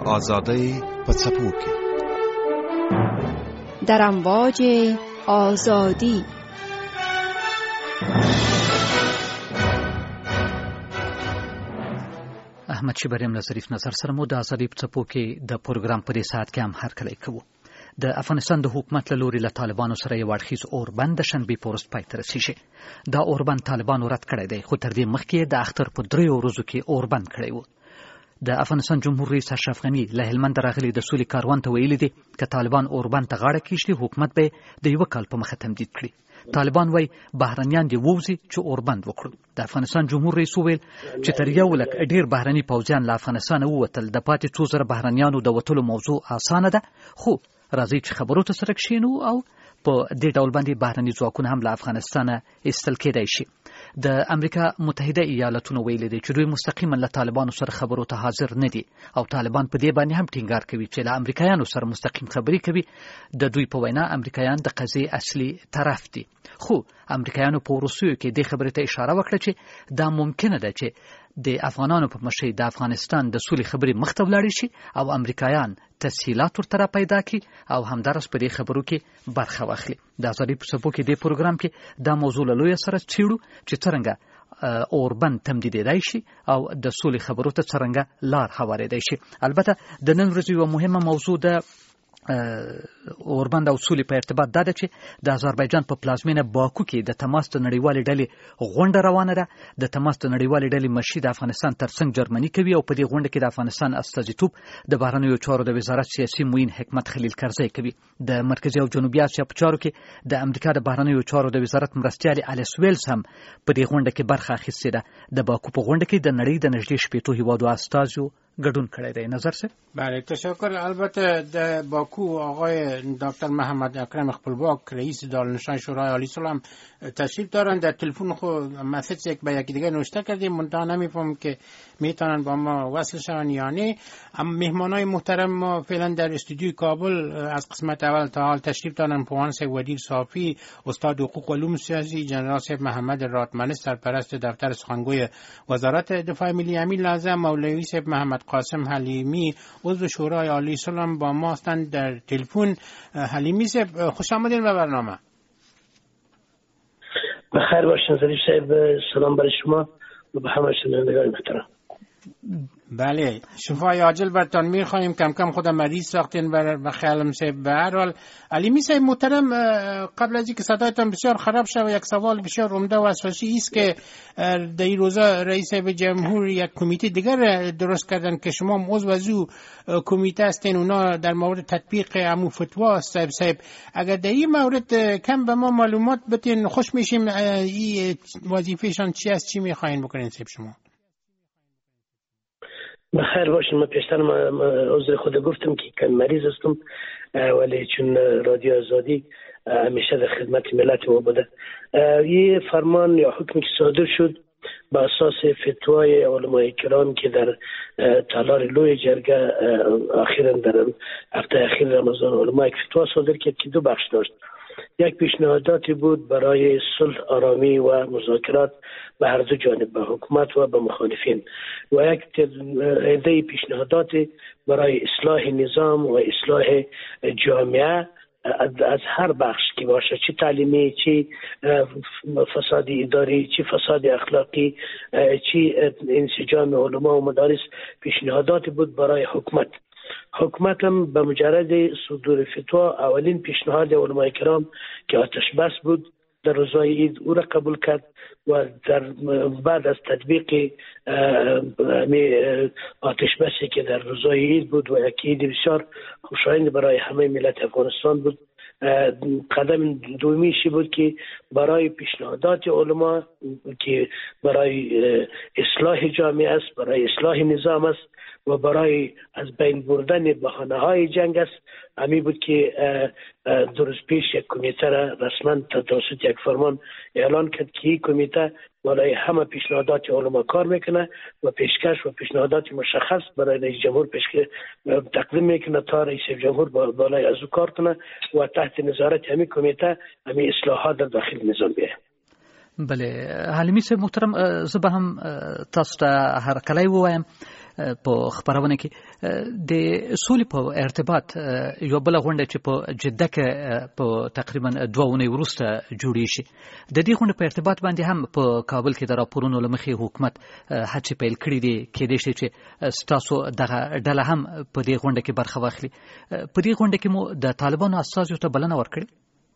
آزادی په څپو کې در امواج آزادی. احمد شیبریم له ظریف نظر سره مو د آزادی په څپو کې د پروګرام په دې ساعت کې هم هرکلی کوو. د افغانستان د حکومت له لوري له طالبانو سره یو اړخیز اوربند د شنبې په ورځ پای ته رسیږي. دا اوربند طالبانو رد کړی دی، خو تر دې مخکې د اختر په 3 ورځو کې اوربند کړی و. د افغانستان جمهور رئیس اشرف غني له هلمند راغلي د سولې کاروان ته ویلي دي که طالبان اوربند ته غاړه کیږدي حکومت به د 1 کال په مخه تمدید کړي. طالبان وای بهرنیان دی ووزي چې اوربند وکړو. د افغانستان جمهور رئیس ویل چې تر یو لک ډیر بهرني پوځیان له افغانستان ووتل، د پاتې 2000 بهرنیانو د وټلو موضوع اسانه ده، خو راځي چې خبرو ته سره کښینو او په دې ډول باندې بهرني ځواکونه هم له افغانستانه ایستل کېدای شي. د امریکا متحده ایالاتونو ویلي دي چې دوی مستقیما له طالبانو سره خبرو ته حاضر نه دي او طالبان په دې باندې هم ټینګار کوي چې له امریکایانو سره مستقیم خبرې کوي. د دوی په وینا امریکایان د قضیې اصلي طرف دي، خو امریکایانو په روسیو کې د خبرې ته اشاره وکړه چې دا ممکنه ده چې د افغانانو په مشرۍ د افغانستان د سولې خبرې مخ ته ولاړې شي او امریکایان تسهیلات ورته پیدا کړي او همدارس په دې خبرو کې برخه واخلي. د آزادۍ په څپو کې د پروګرام کې دا موضوع له لویه سره څېړو چې څرنګه اوربند تمدیدېدای شي او د سولې خبرو ته څرنګه لار هواریدای شي. البته د نن ورځې یوه مهمه موضوع د اوربند او سولې په ارتباط دا ده چې د آذربایجان په پلازمینه باکو کې د تماس د نړیوالې ډلې غونډه روانه ده. د تماس د نړیوالې ډلې مشري د افغانستان ترڅنګ جرمني کوي او په دې غونډه کې د افغانستان استازیتوب د بهرنیو چارو د وزارت سیاسي معین حکمت خلیل کرزی کوي. د مرکزي او جنوبي اسیا په چارو کې د امریکا د بهرنیو چارو د وزارت مرستیال الیس ویلز هم په دې غونډه کې برخه اخیستې ده. د باکو په غونډه کې د نړۍ د نږدې 80 هیوادو استازو گډون کړی دی. نظر سه؟ بله تشکر. البته در باکو آقای دکتر محمد اکرم خپلواک رئیس دارالنشان شورای عالی صلح تشریف دارن. در تلفن خود مسیج یک به یکی دیگه نوشته کردیم، منتها نمیفهمم که میتونن با ما وصل شون یا نه. مهمانای محترم ما فعلا در استودیوی کابل از قسمت اول تا حال تشریف دارن. پوان صاحب ودیر صافی، استاد حقوق و علوم سیاسی، جنرال صاحب محمد راتمنی سرپرست دفتر سخنگوی وزارت دفاع ملی، امین لازم مولوی صاحب محمد قاسم حلیمی عضو شورای عالی صلح با ما هستند در تلفن. حلیمی صاحب خوش آمدین به برنامه. بخیر باشین ظریف صاحب، سلام برای شما و به همه شنوندگان محترم. بله شفای عاجل برتان میخواهیم. کم کم خودم مریض ساختین به خیالم صاحب. به هر حال علیمی صاحب محترم، قبل از اینکه صدایتان بسیار خراب شد یک سوال بسیار عمده و اساسی است که در این روزا رئیس جمهور یک کمیته دیگر درست کردن که شما عضو از او کمیته هستین، اونا در مورد تطبیق امو فتوا صاحب اگر در این مورد کم به ما معلومات بدین خوش میشیم. این وظیفهشان چی است، چی میخواین بکنین صاحب شما؟ بخیر باشین. من پیشتر عذر خود گفتم که کم مریض هستم، ولی چون رادیو آزادی همیشه در خدمت ملت ما بوده. یه فرمان یا حکمی که صادر شد با اساس فتوای علمای کرام که در تالار لوی جرگه اخیراً در هفته اخیر رمضان علمای فتوا صادر کرد که 2 بخش داشت. یک پیشنهاداتی بود برای صلح، آرامی و مذاکرات به هر دو جانب، به حکومت و به مخالفین، و یک عده پیشنهادات برای اصلاح نظام و اصلاح جامعه از هر بخش که باشه، چه تعلیمی، چه فساد اداری، چه فساد اخلاقی، چه انسجام علما و مدارس. پیشنهادات بود برای حکومت. حکومت هم به مجرد صدور فتوا اولین پیشنهاد علمای کرام که آتش بس بود در روزهای عید او را قبول کرد و در بعد از تطبیق آتش بسی که در روزهای عید بود و یک عید بسیار خوشایند برای همه ملت افغانستان بود، قدم دومیشی بود که برای پیشنهادات علما که برای اصلاح جامعه است، برای اصلاح نظام است و برای از بین بردن بهانه‌های جنگ است. همی بود که 2 روز پیش یک کمیته را رسما توسط یک فرمان اعلان کرد که این کمیته برای همه پیشنهادات علما کار میکنه و پیشکش و پیشنهادات مشخص برای رئیس جمهور تقدیم میکنه تا رئیس جمهور بالای از او کار کنه و تحت نظارت همین کمیته همین اصلاحات در داخل نظام بیاید. بله حلیمی صاحب محترم، زه به هم تاسو ته هرکلی ووایم په خبرونه کې د سولې په ارتباط یو بل غونډه چې په جده کې په تقریبا 2 اونۍ وروسته جوړې شي د دې غونډې په ارتباط باندې هم په کابل کې د راپورونو لمخې حکومت هڅې پیل کړې دي کېدای شي چې ستاسو دغه ډله هم په دې غونډه کې برخه واخلي په دې غونډه کې مو د طالبانو استازو ته بلنه ورکړې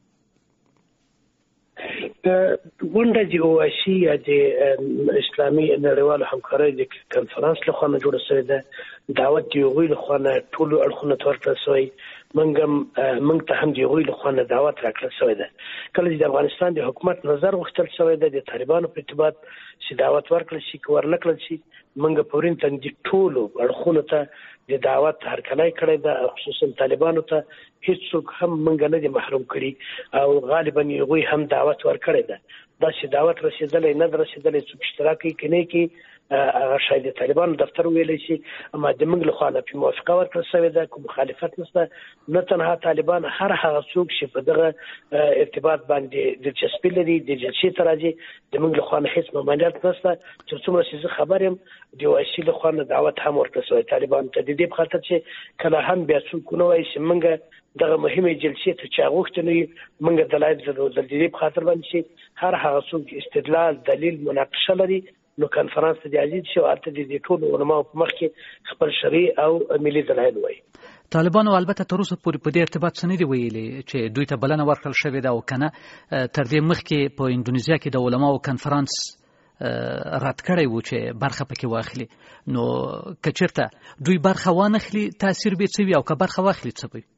غونډه د اوایسي د اسلامي نړیوالو همکارۍ د کنفرانس له خوا جوړه شوې ده دعوت دی غوی له خوا ټول اړخونه ورکړل شوی منګ ته هم دی غوی له خوا دعوت راکړل شوی ده کله چې د افغانستان د حکومت نظر غوښتل شوی ده د طالبانو په ارتباط چې دعوت ورکړل شي که ورنکړل شي منګ پورین ته د ټول اړخونو ته د دعوت هرکلی کړی ده خصوصا طالبانو ته هیڅوک هم منګ نه دي محروم کړي او غالبا غوی هم دعوت ورکړی ده دا چې دعوت رسیدلې نه رسیدلې څوک اشتراک کوي کې شاید طالبان دفتر ویلې شي اما د موږ له خوا په موافقه ورکړل شوې ده کوم مخالفت نشته نه تنها طالبان هر هغه څوک چې په دغه ارتباط باندې دلچسپي لري د جلسې ته راځي د موږ له خوا هیڅ ممانعت نشته چې څومره چې زه خبر یم د اوایسي له خوا دعوت هم ورکړل شوی طالبان ته د دې په خاطر چې کله هم بیا څوک نه وایي چې موږ دغه مهمه جلسې ته چا غوښتنې موږ دلایل ضرورت د دې په خاطر باندې چې هر هغه څوک استدلال دلیل مناقشه لري نو کنفرانس ته عزیز شو اته د ټولو علماء په مخ کې خپل شرعي او ملي دلایل وایي طالبانو البته تر اوسه پورې په دې ارتباط څه نه دی ویلي چې دوی ته بلنه ورکړل شوې ده او کنه تر دې مخکې په انډونیزیا کې د علماو کنفرانس رد کړی و چې برخه پکې واخلي نو کچرته دوی برخه وانخلي تاثیر به څه وي او که برخه واخلي څه وي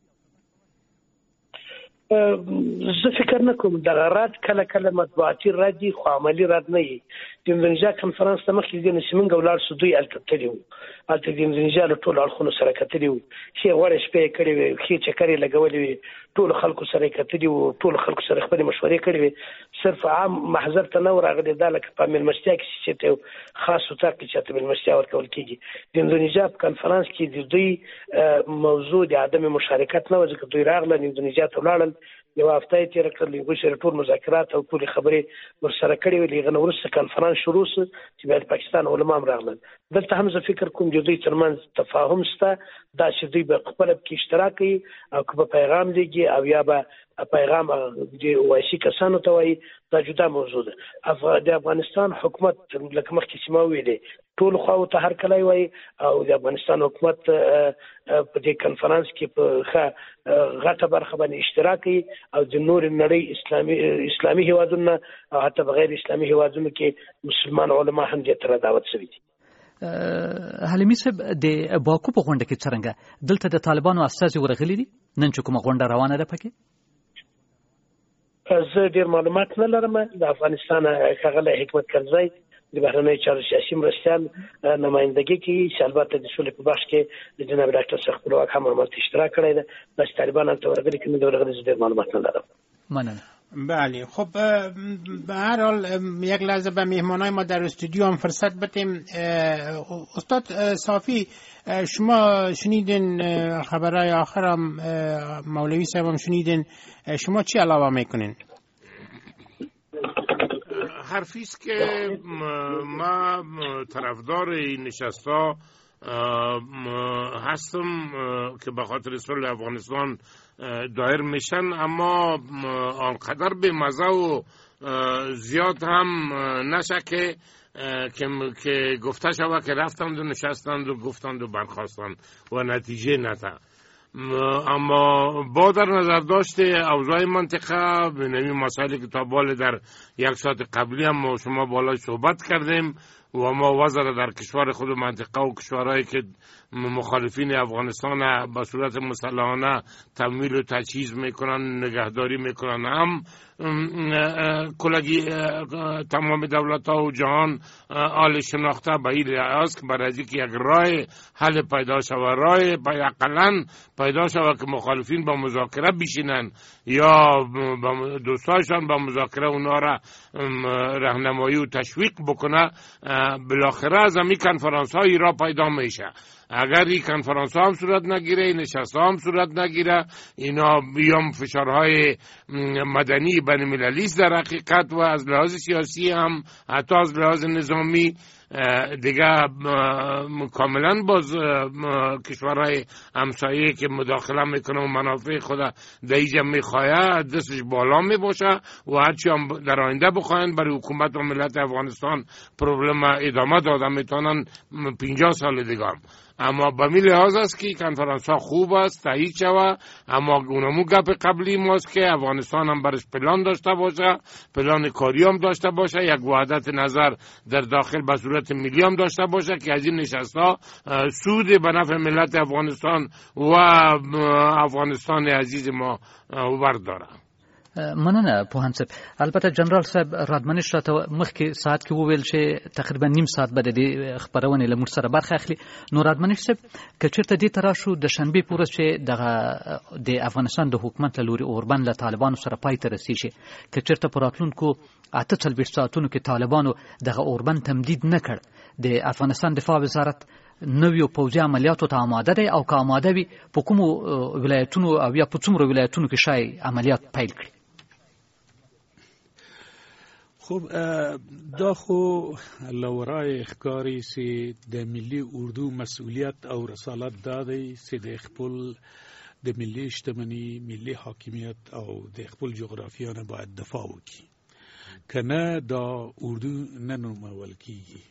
زه فکر نه کوم د رد کله مطبوعاتي رد دي خو عملی رد نه وي د انډونیزیا کنفرانس ته مخکې د نسمنګ ولر سودوی التتلی وو الته د انډونیزیا له ټولو اړخونو سره کتلی وو چې وړ شپې کړي وي چې چکرې لګولې وي ټول خلکو سره کتلی وو ټول خلکو سره خپل مشورې کړې وي صرف عام محضر ته نه ورغلي دا لکه په ملمستیا کې چې خاص وتر کې چې ملمستیا ورکول کیږي د انډونیزیا کنفرانس کې د دوی موضوع د عدم مشارکت نه وځي دوی راغله انډونیزیا ته ولاړل یو هفته تیر کړل یو سره ټول مذاکرات او ټول خبرې ورسره کړې وې لغه نورسته کنفرانس شروع شو چې د پاکستان علما هم راغلل دلته هم زه فکر کوم چې دوی ترمنځ تفاهم شته دا چې دوی په خپل کې اشتراک کوي او په پیغام دیږي او یا به پیغام د اوایسي کسانو ته وایي دا جدا موضوع ده د افغانستان حکومت لکه مخکې چې ما ویلې ټول خواو ته هر کله وایي او د افغانستان حکومت په دې کنفرانس کې په غټه برخه باندې اشتراک کوي او د نور نړۍ اسلامي هیوادونو او حتی بغیر اسلامي هیوادونو کې مسلمان علما هم دې تر دعوت شوي دي حلیمي صاحب د باکو په غونډه کې څنګه دلته د طالبانو استازي ورغلي دي نن چې کومه غونډه روانه ده پکې زه ډیر معلومات نه لرم د افغانستان ښاغلی حکمت کرزی د بهرنۍ چارو سیاسي مرستیال نمایندګي کوي چې البته د سولې په بخش کې د جناب ډاکټر شیخ خپلواک هم عملت اشتراک کړی ده چې طالبان هم ورغلي کې نه ورغلي ډیر معلومات نه لرم مننه بله خب به هر حال یک لحظه به مهمانای ما در استودیو هم فرصت بدیم استاد صافی شما شنیدین خبرهای آخر هم مولوی صاحب هم شنیدین شما چی علاوه میکنین حرفی است که ما طرفدار این نشست‌ها هستم که به خاطر صلح افغانستان دایر میشن اما آنقدر به مزه و زیاد هم نشه که گفته شود که رفتند و نشستند و گفتند و برخواستند و نتیجه نده اما با در نظر داشته اوضاع منطقه به نوی مسائلی که تا بال در یک ساعت قبلی هم ما شما بالای صحبت کردیم و ما وضع در کشور خود منطقه و کشورهایی که مخالفین افغانستان به صورت مسلحانه تمویل و تجهیز میکنن نگهداری میکنن هم کلگی تمام دولت ها و جهان آل شناخته به این لحاظ که برای اینکه یک راه حل پیدا شود راه اقلا پیدا شود که مخالفین با مذاکره بشینن یا دوستایشان با مذاکره اونا را راهنمایی و تشویق بکنه بالاخره از همین کنفرانس های را پیدا میشه اگر این کنفرانس ها هم صورت نگیره این نشست ها هم صورت نگیره اینا بیام فشارهای مدنی بین المللی در حقیقت و از لحاظ سیاسی هم حتی از لحاظ نظامی دیگه کاملا باز کشورهای همسایه که مداخله میکنه و منافع خود در اینجا میخواه دستش بالا میباشه و هرچی هم در آینده بخواین برای حکومت و ملت افغانستان پروبلم ادامه داده میتونن 50 سال دیگه هم. اما به می لحاظ است که کنفرانس ها خوب است تایید شود، اما اونمو گپ قبلی ماست که افغانستان هم برش پلان داشته باشه، پلان کاری هم داشته باشه، یک وحدت نظر در داخل به صورت ملی هم داشته باشه که از این نشست ها سود به نفع ملت افغانستان و افغانستان عزیز ما ورداره. مننه پوهان صاحب. البته جنرال صاحب رادمنش راته مخکې ساعت کې وویل چې تقریبا نیم ساعت به د دې خبرونې له موږ سره برخه اخلي. نو رادمنش صاحب که چېرته دې ته راشو د شنبې په ورځ چې دغه د افغانستان د حکومت له لوري اوربند له طالبانو سره پای ته رسېږي، که چېرته په راتلونکو 48 ساعتونو کې طالبانو دغه اوربند تمدید نه کړ، د افغانستان دفاع وزارت نویو پوځي عملیاتو ته آماده دی او که آماده وي په کومو ولایتونو او یا په څومره ولایتونو کې شاید عملیات پیل کړي؟ خب دا خو لورای اخکاری سی د ملی اردو مسئولیت او رسالت دادی سی د خپل د ملی اجتماعی ملی حاکمیت او د خپل جغرافیانه باید دفاع وکړي، کنه دا اردو نه نومول کیږي.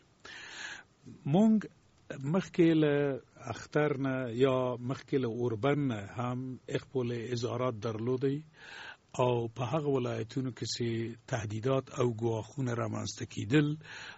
مونږ مخکې له اختر نه یا مخکې له اوربن نه هم خپل اظهارات درلودی او په هغه ولایتونو کې چې تهدیدات او ګواښونه رامنځته کېدل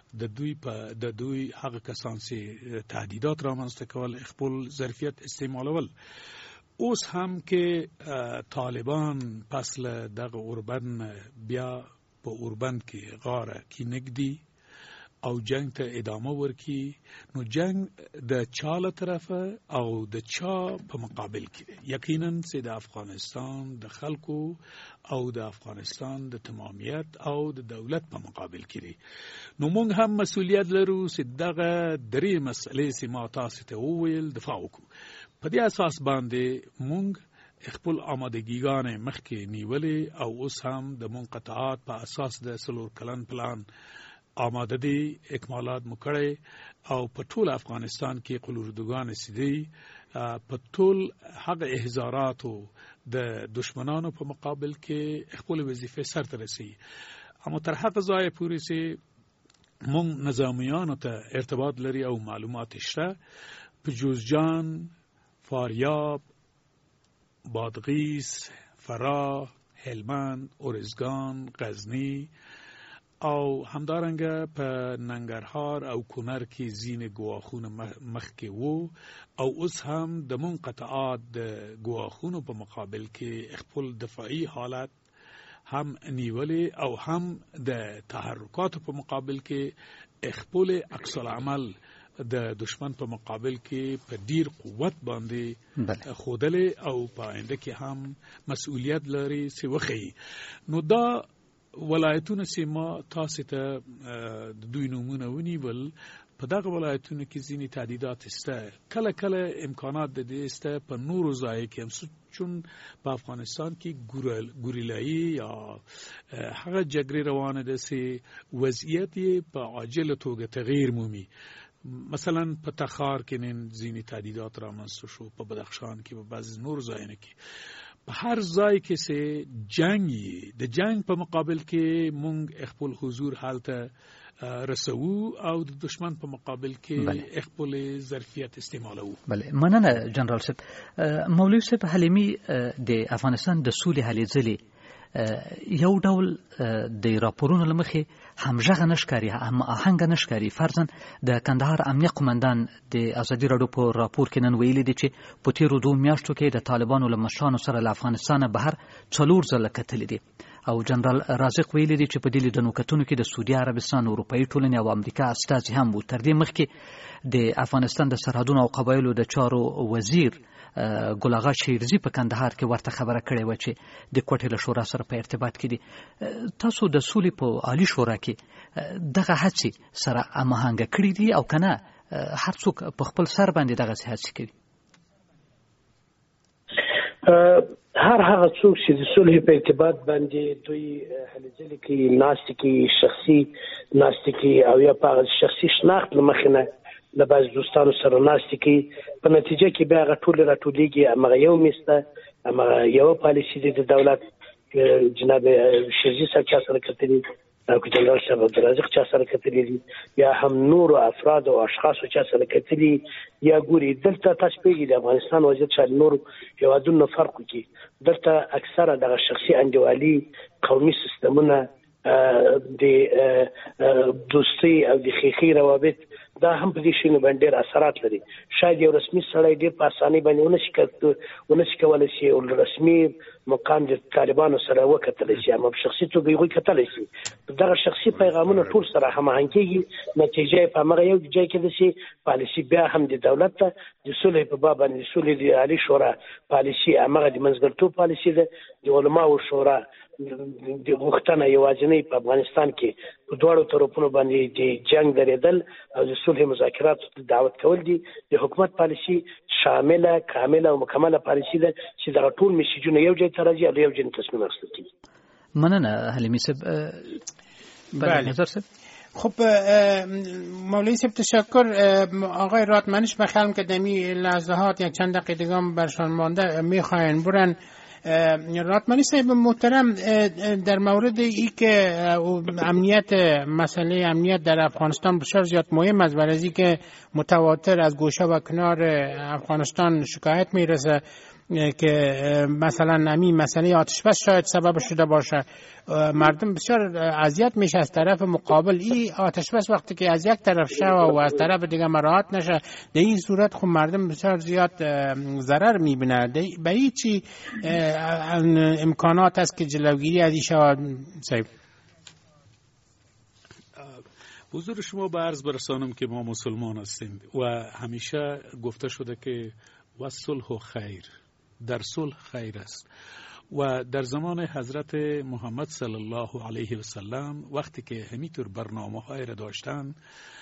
د دوی هغه کسان چې تهدیدات رامنځته کول خپل ظرفیت استعمالول. اوس هم کې طالبان پس له دغه اوربن بیا په اوربن کې غاره کې نږدې او جنگ ته ادامه ورکی، نو جنگ د چا له طرفه او د چا په مقابل کې دی؟ یقینا چې د افغانستان د خلکو او د افغانستان د تمامیت او د دولت په مقابل کې دی. نو موږ هم مسؤلیت لرو چې دغه درې مسئلې چې ما تاسو ته وویل دفاع وکړو. په دې اساس باندې موږ خپل آمادګیګانې مخکې نیولې او اوس هم د منقطعات په اساس د 4 کلن پلان آماده دی، اکمالات مکړی او په ټول افغانستان کې قلوردگان سیدی په ټول هغه احزاراتو د دشمنانو په مقابل کې خپل وظیفه سرته رسي. اما تر هغه ځای پورې چې مونږ نظامیانو ته ارتباط لري او معلومات شته، په جوزجان، فاریاب، بادغیس، فراه، هلمند، ارزگان، غزنی او همدارنګه په ننګرهار او کونړ کې ځینې ګواښونه مخکې وو او اوس هم د منقطعات د ګواښونو په مقابل کې خپل دفاعي حالت هم نیولې او هم د تحرکاتو په مقابل کې خپل عکس العمل د دشمن په مقابل کې په ډیر قوت باندې خودلې او په آینده کې هم مسؤلیت لري چې وخی. نو دا ولایتونه چې ما تاسو ته د دوی نومونه ونیول، په دغه ولایتونو کې ځینې تهدیدات شته، کله کله امکانات د دې شته په نورو ځایو کې هم، چون په افغانستان کې ګوریلایي یا هغه جګړې روانه ده چې وضعیت یې په عاجله توګه تغییر مومي. مثلا په تخار کې نن ځینې تهدیدات رامنځته شو، په بدخشان کې، په بعضې نورو ځایونو کې. په هر ځای کې چې جنگ د جنگ په مقابل کې مونږ خپل حضور هلته رسوو او د دشمن په مقابل کې خپل ظرفیت استعمالوو. بله، مننه جنرال صاحب. مولوی صاحب حلیمی د افغانستان د سولې هلې ځلې یو ډول د راپورونو له مخې همغږه نه ښکاري، هماهنګه نه ښکاري. فرضاً د کندهار امنیه قمندان د ازادي راډیو په راپور کې نن ویلي دي چې په تېرو 2 میاشتو کې د طالبانو له مشرانو سره له افغانستانه بهر 4 ځله کتلي دي. او جنرال رازق ویلي دي چې په دې لیدنو کتنو کې د سعودي عربستان، اروپایي ټولنې او امریکا استازي هم وو. تر دې مخکې د افغانستان د سرحدونو او قبایلو د چارو وزیر ګل اغا شیرزي په کندهار کې ورته خبره کړې و چې د کوټې له شورا سره په ارتباط کې دي. تاسو د سولې په عالی شورا کې دغه هڅې سره هماهنګه کړې دي او کنه هر څوک په خپل سر باندې دغه هڅې کوي؟ هر هغه څوک چې د صلح په ارتباط باندې دوی هلې ځلې کې ناستې کې شخصي ناستې کې او یا په شخصي شناخت له مخې نه له بعض دوستانو سره ناستې کې په نتیجه کې بیا هغه ټول راټولېږي همغه یو میسته همغه یوه پالیسي د دولت جناب شیرزي صاحب چا سره کتلي او جنرال صاحب عبدالرزاق چا سره کتلي دي یا هم نور افراد او اشخاص چا سره کتلي یا ګوري دلته تاسو پیږي د افغانستان وضعیت شاید نور هیوادونو فرق کوي دلته اکثره د شخصي انډیوالي قومي سیستمونه د دوستي او د خیخي روابط دا هم په دې شنو باندې ډېر اثرات لري شاید یو رسمي سړی ډېر په اسانۍ باندې ونشي کولای شي او رسمي مقام د طالبانو سره وکتلی شي اما په شخصي توګه هغوی کتلی شي دغه شخصي پیغامونه ټول سره هماهنګ کېږي نتیجه یې په همغه یو ځای کې ده چې پالیسي بیا هم د دولت ته د صلح په باب باندې د صلح د عالي شورا پالیسي همغه د منځګړیتوب پالیسي ده د علماو شورا د غوښتنه یوازینۍ په افغانستان کې په دواړو طرفونو باندې د جنگ درېدل او د صلح مذاکراتو ته دعوت کول دي د حکومت پالیسي شامله کامله او مکمله پالیسي ده چې دغه ټول میسیجونه یو ځای ته راځي او یو ځای تصمیم اخیستل کېږي. مننه حلیمي صاحب. بله نظر صاحب. خب مولوی صاحب تشکر. آقای راتمنش بخیالم که دمی لحظات یک چند دقیقه دیگه برشان مانده میخواین برن. راتمنی صاحب محترم در مورد ای که مسئله امنیت در افغانستان بسیار زیاد مهم است برای از که متواتر از گوشه و کنار افغانستان شکایت میرسه که مثلا همین مسئله آتش بس شاید سبب شده باشه مردم بسیار اذیت میشه از طرف مقابل این آتش بس وقتی که از یک طرف شه و از طرف دیگه مراعات نشه در این صورت خب مردم بسیار زیاد ضرر میبینه. به این چی امکانات است که جلوگیری از این شود صاحب؟ حضور شما به عرض برسانم که ما مسلمان هستیم و همیشه گفته شده که و صلح خیر، در صلح خیر است و در زمان حضرت محمد صلی الله علیه و سلم وقتی که همینطور برنامه‌های را داشتن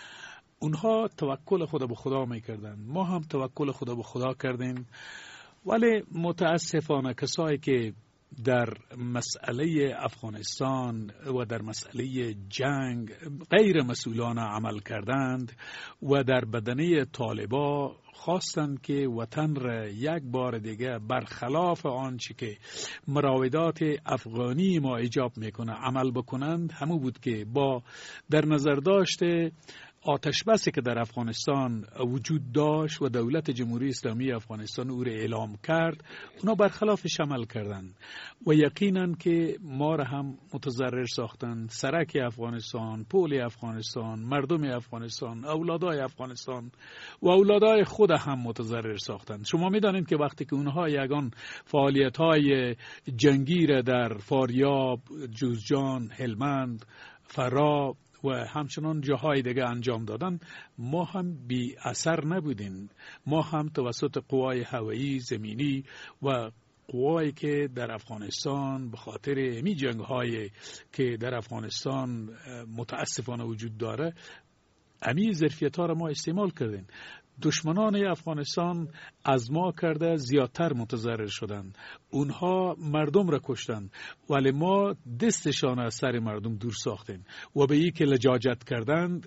اونها توکل خود به خدا میکردن، ما هم توکل خود به خدا کردیم ولی متاسفانه کسایی که در مسئله افغانستان و در مسئله جنگ غیر مسئولانه عمل کردند و در بدنه طالبا خواستند که وطن را یک بار دیگه برخلاف آنچه که مراودات افغانی ما ایجاب میکنه عمل بکنند، همون بود که با در نظر داشته آتش بسی که در افغانستان وجود داشت و دولت جمهوری اسلامی افغانستان او را اعلام کرد، اونا برخلافش عمل کردند و یقینا که ما را هم متضرر ساختند. سرک افغانستان، پول افغانستان، مردم افغانستان، اولادای افغانستان و اولادای خود هم متضرر ساختند. شما میدانید که وقتی که اونها یگان فعالیت‌های جنگی را در فاریاب، جوزجان، هلمند، فرا و همچنان جاهای دیگه انجام دادن، ما هم بی اثر نبودیم. ما هم توسط قوای هوایی، زمینی و قوایی که در افغانستان به خاطر می جنگ‌های که در افغانستان متاسفانه وجود داره، امی ظرفیت‌ها را ما استعمال کردیم. دشمنان افغانستان از ما کرده زیادتر متضرر شدند. اونها مردم را کشتند ولی ما دستشان از سر مردم دور ساختیم و به این که لجاجت کردند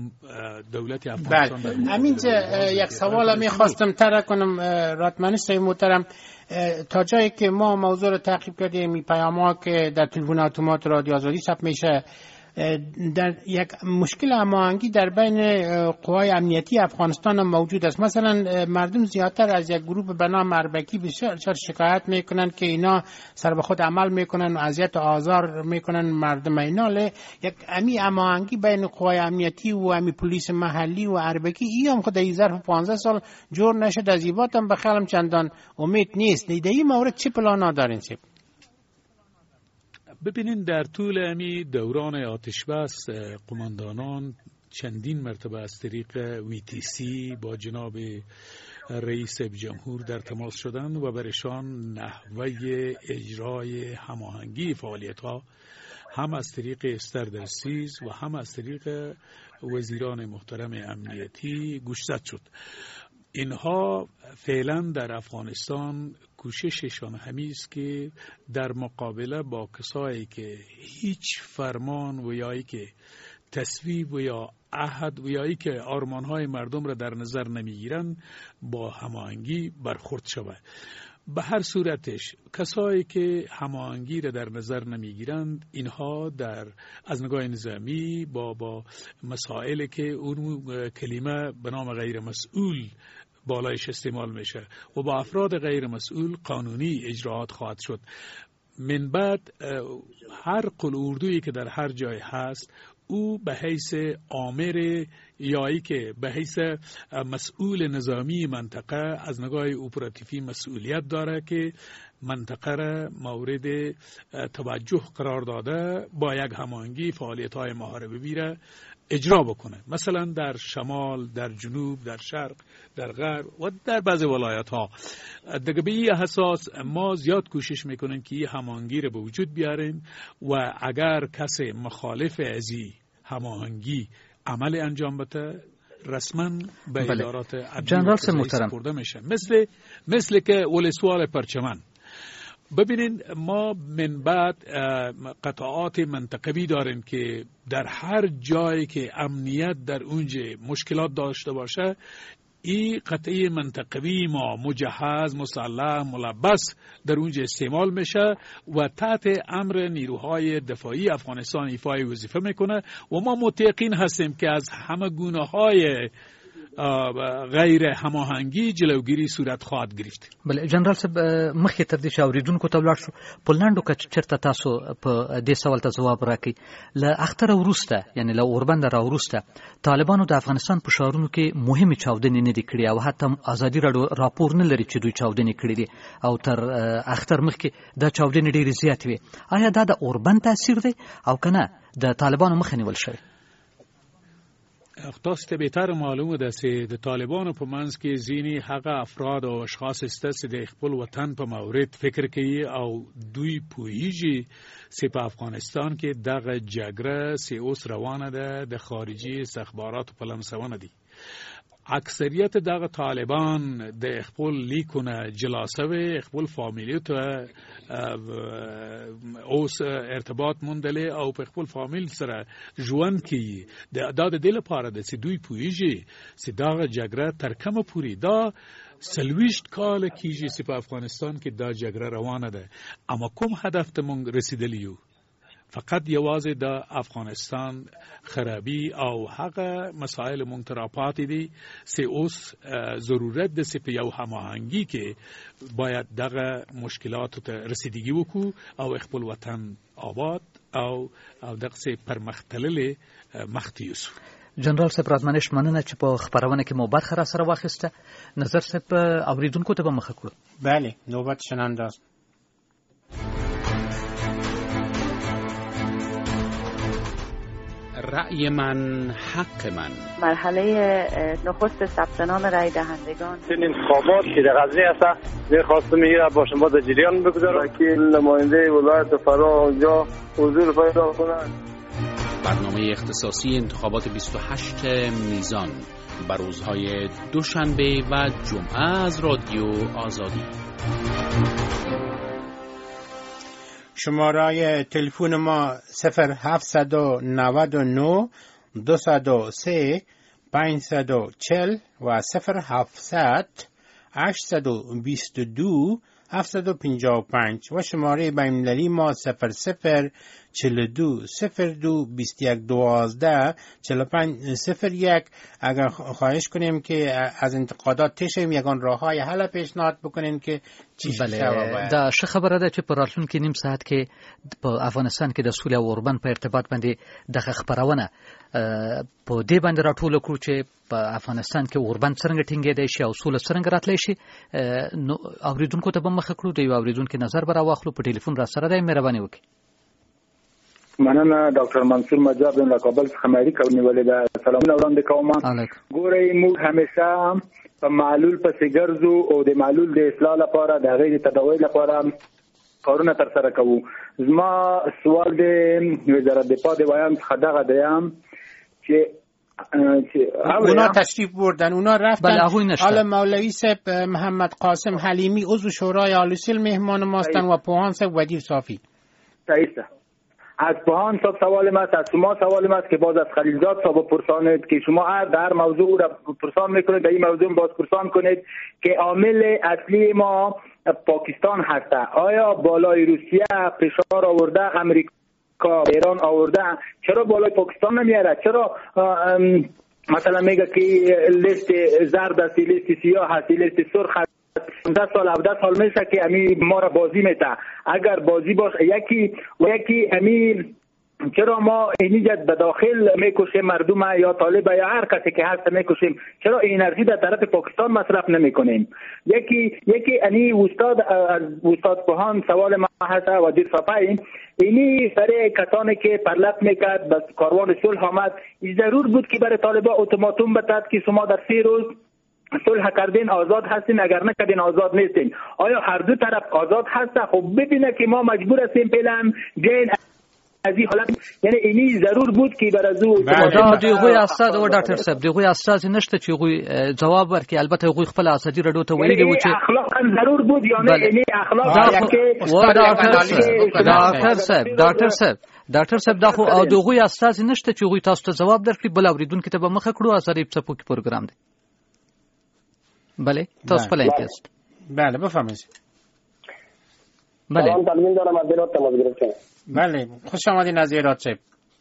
دولت افغانستان. همینجا یک سوال میخواستم طرح کنم راتمنی صاحب محترم، تا جایی که ما موضوع رو تعقیب کردیم می پیام‌ها که در تلفن اتومات رادیو آزادی ثبت میشه، در یک مشکل هماهنگی در بین قوای امنیتی افغانستان هم موجود است. مثلا مردم زیادتر از یک گروه به نام اربکی بسیار شکایت میکنن که اینا سر به خود عمل میکنن و اذیت و آزار میکنن مردم اینا. یک هماهنگی بین قوای امنیتی و امی پلیس محلی و اربکی ای هم خود در ظرف 15 سال جور نشد. از ایبات هم بخیالم چندان امید نیست. در این مورد چه پلانا دارین سیب؟ ببینین در طول امی دوران آتش بس قماندانان چندین مرتبه از طریق VTC با جناب رئیس جمهور در تماس شدند و برشان نحوه اجرای هماهنگی فعالیت ها هم از طریق استردرسیز و هم از طریق وزیران محترم امنیتی گوشزد شد. اینها فعلا در افغانستان کوشششان همین است که در مقابله با کسایی که هیچ فرمان و یا که تصویب و یا عهد و یا که آرمانهای مردم را در نظر نمیگیرند با هماهنگی برخورد شود. به هر صورتش کسایی که هماهنگی را در نظر نمیگیرند اینها از نگاه نظامی با مسائلی که اون کلمه به نام غیر مسئول بالایش استعمال میشه و با افراد غیر مسئول قانونی اجراعات خواهد شد. من بعد هر قل اردویی که در هر جای هست او به حیث آمر یایی که به حیث مسئول نظامی منطقه از نگاه اپراتیفی مسئولیت داره که منطقه را مورد توجه قرار داده با یک هماهنگی فعالیت‌های محاربه بیره اجرا بکنه. مثلا در شمال، در جنوب، در شرق، در غرب و در بعضی ولایت‌ها. دیگه به این اساس ما زیاد کوشش میکنیم که این هماهنگی را به وجود بیاریم و اگر کسی مخالف از این هماهنگی عمل انجام بده رسما به ادارات جنرال محترم سپرده میشه. مثل که ولسوال پرچمن. ببینین ما من بعد قطعات منطقوی داریم که در هر جایی که امنیت در اونجا مشکلات داشته باشه این قطعه منطقوی ما مجهز، مسلح، ملبس در اونجا استعمال میشه و تحت امر نیروهای دفاعی افغانستان ایفای وظیفه میکنه و ما متقین هستیم که از همه گونه‌های غیر هماهنگی جلوگیری صورت خواهد گرفت. بله جنرال صاحب مخکې تر دې چې اوریدونکو ته ولاړ شو په لاندو کې چرته تاسو په دې سوال ته ځواب راکړئ. له اختر وروسته یعنی له اوربند را وروسته طالبانو د افغانستان په ښارونو کې مهمه چاودنې نه دي کړې او حتی ازادي راپور نه لري چې دوی چاودنې کړې دي او تر اختر مخکې دا چاودنې ډېرې زیاتې وي. آیا دا د اوربند تاثیر دی او کنه د طالبانو مخه نیول شوی؟ تاسو ته بهتر معلومه ده چې د طالبانو په منځ کې ځینې هغه افراد او اشخاص سته چې د خپل وطن په مورد فکر کوي او دوی پوهیږي چې په افغانستان کې دغه جګړه چې اوس روانه ده د خارجي استخباراتو په لمسونه دي. اکثریت دغه طالبان د خپل لیکونه جلاسه و خپل فامیلی ته اوس ارتباط موندلې او په خپل فامیل سره ژوند کوي. دا د دې لپاره د چې دوی پوهیږي چې دغه جګړه تر کومه پورې دا 30 کال کېږي چې په افغانستان کې دا جګړه روانه ده اما کوم هدف ته مونږ رسیدلی یو فقط یوازې د افغانستان خرابي او هغه مسائل منترپات دي چې اوس ضرورت ده چې په یو هماهنګي کې باید دغه مشکلات ته رسیدګي وکړو او خپل وطن آباد او دغه پرمختللې مخته یوسو. جنرال صاحب راتمنش مننه چې په خبرونه کې مو برخه را سره واخیسته. نظر صاحب اوریدونکو ته به مخه کړو. بله نوبت شننده است. رأی من حق من. مرحله نخست ثبت نام رای دهندگان این انتخابات که در غزنی هست می‌خواستم میگیره با شما در جریان بگذارم که نماینده ولایت فرا اونجا حضور پیدا کنند. برنامه اختصاصی انتخابات 28 میزان بر روزهای دوشنبه و جمعه از رادیو آزادی. شماره تلفن ما 0799 203 540 و 0700 822 755 و شماره بین‌المللی ما 0042 02 21 12 45 01. اگر خواهش کنیم که از انتقادات تشیم یگان راههای حل پیشنهاد بکنیم که چی بله دا ښه خبره ده چې په راتلونکي نیم ساعت کې په افغانستان کې د سولې او اوربند په ارتباط باندې دغه خبرونه په دې باندې راټول کړو چې په افغانستان کې اوربند څنګه ټینګېدای شي او سوله څنګه راتلی شي. نو اوریدونکو ته به مخه کړو د یو اوریدونکو نظر به راواخلو. په ټلیفون را سره دی، مهرباني وکړئ. مننه ډاکټر منصور مجاب له کابل څخه مې نیولې ده. سلامونه وړاندې کوم. ګورئ موږ همیشه په معلول پسې ګرځو او د معلول د اصلاح لپاره د غیر تداوی لپاره کارونه تر سره کوو. زما سوال د وزارت دفاع د ویان څخه دغه دی چې اونا تشریف بردن، اونا رفتن. بله هغوی نشته. حالا مولوی صاحب محمد قاسم حلیمی عضو شورای عالی صلح مهمان ماستن و پوهان صاحب ودیر صافی. صحیح. از پوهان صاحب سوال است، از شما سوال است که باز از خلیلزاد صاحب پرسانید که شما در موضوع را پرسان میکنید، در این موضوع باز پرسان کنید که عامل اصلی ما پاکستان هست. آیا بالای روسیه فشار آورده، امریکا ایران آورده، چرا بالای پاکستان نمیاره؟ چرا مثلا میگه که لیست زرد است، لیست سیاه است، لیست سرخ است، 15 سال 17 سال میشه که امی ما را بازی میته. اگر بازی باشه یکی امی چرا ما اینجا به داخل میکشیم مردم یا طالب یا هر کسی که هست میکشیم؟ چرا انرژی در طرف پاکستان مصرف نمیکنیم؟ یکی انی استاد پوهان سوال ما هست و دیر صفایی اینی برای کسانی که پرلط میکرد بس کاروان صلح آمد، ضرور بود که برای طالبا اتوماتوم بتاد که شما در 3 روز صلح کردین آزاد هستین، اگر نکردین آزاد نیستین. آیا هر دو طرف آزاد هسته؟ خب ببینه که ما مجبور هستیم پیلن جین از این حالت، یعنی اینی ضرور بود که بر از او دیغوی استاد او ډاکټر صاحب دیغوی استاد نشته چې غوی جواب ورکړي. البته غوی خپل اسادي رډو ته ویلي و چې اخلاقا ضرور بود یا نه. اینی اخلاق کې ډاکټر صاحب دا خو دیغوی استاد نشته چې غوی تاسو ته جواب درکړي. بل اوریدونکو ته به مخه کړو ازریب څپو کې پروګرام دی. بله تاسو په لایق است. بله بفرمایید. بله تضمین دارم از دیرات تماس گرفتم. بله خوش آمدین از ایراد صاحب.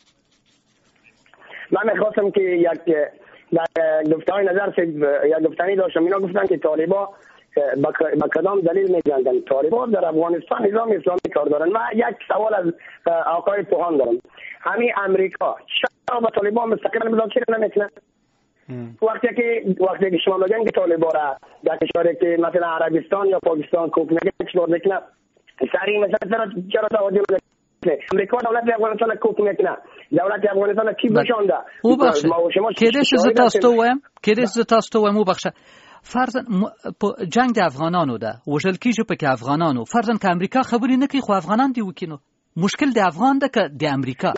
من می‌خواستم که یک گفتگوی نظر سے یا گفتنی داشتم. اینا گفتن که طالبا با کدام دلیل می‌جنگن؟ طالبا در افغانستان نظام اسلامی کار دارن. من یک سوال از آقای پوهان دارم. همین امریکا چرا با طالبا مستقیما مذاکره نمی‌کنه؟ وقتی که شما میگن که طالبا را در کشوری که مثلا عربستان یا پاکستان کوک نگه میکنه، سری مثلا چرا توجه نمیکنه؟ امریکا دولت افغانستان کوک میکنه، دولت افغانستان کی بشانده؟ او بخشه کدیش ز تاسو و مو بخشه فرضاً جنگ د افغانانو ده وژل کیږي په کې افغانانو. فرضاً که امریکا خبرې نه کوي خو افغانان دی وکینو مشکل د افغان ده که د امریکا؟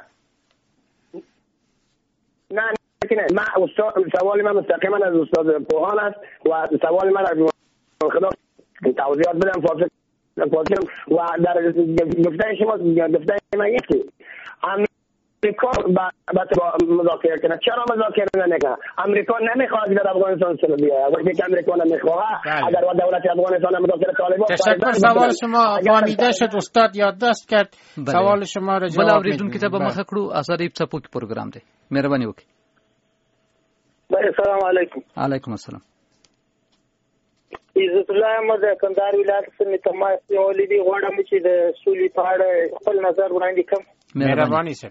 نه ما سوال من مستقیما از استاد پوهان است و سوال من از خدا توضیحات بدم فاصله و در گفتن شما گفتن من یکی امریکا با مذاکره کنه. چرا مذاکره نمیکنه؟ امریکا نمیخواد در افغانستان صلح بیاید. وقتی که امریکا نمیخواد اگر دولت افغانستان مذاکره طالبان تشکر. سوال شما فهمیده شد، استاد یادداشت کرد. سوال شما را جواب بل اوریدونکو ته به مخه کړو. ازادي څپو کې پروګرام دی. مهرباني وکړئ. السلام علیکم. علیکم السلام. عزت الله احمد کندهار ولایت څخه تماس ولیدي غواړم چې د سولې په اړه خپل نظر وړاندې کړم. مهرباني صاحب.